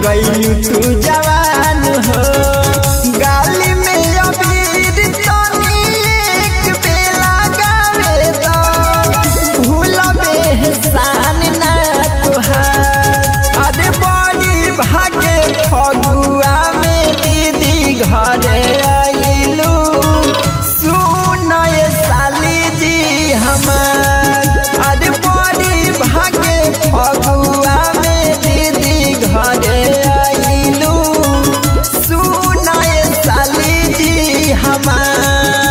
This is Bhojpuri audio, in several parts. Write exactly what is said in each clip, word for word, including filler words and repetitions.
गई तू जवान हो। गाली में अबीर तनी एक बेला गावे दो, भूलबे एहसान ना तुहार। अरे बड़ी भागे फगुआ में दीदी घरे आइलू, सुन ये साली जी हमार। अरे बड़ी भागे फगुआ में दीदी घरे आइलू, सुन ये साली जी हमार।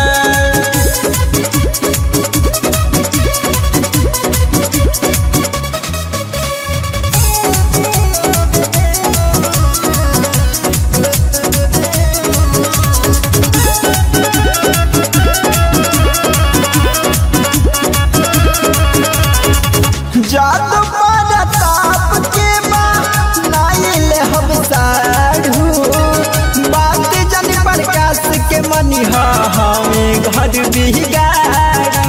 जादू ताप के नाइल हम साढ़ू, बात जन प्रकाश के मनी हमें घर बिगाड़ू।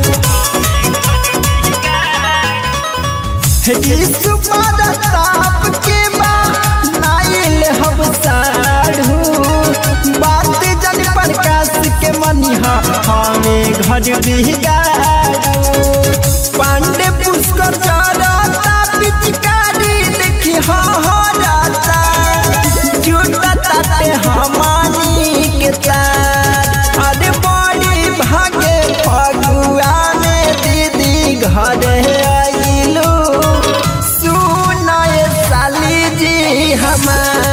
ताप के नाइल हम साढ़ू, बात जन प्रकाश के मनी हमें घर बिगाड़ू। पांडे पुष्कर जाता पिचकारी देखी हराता, जुटता ते हमानी के तार। अरे बड़ी भागे फगुआ में दीदी घरे आइलू, सुन ये साली जी हमार।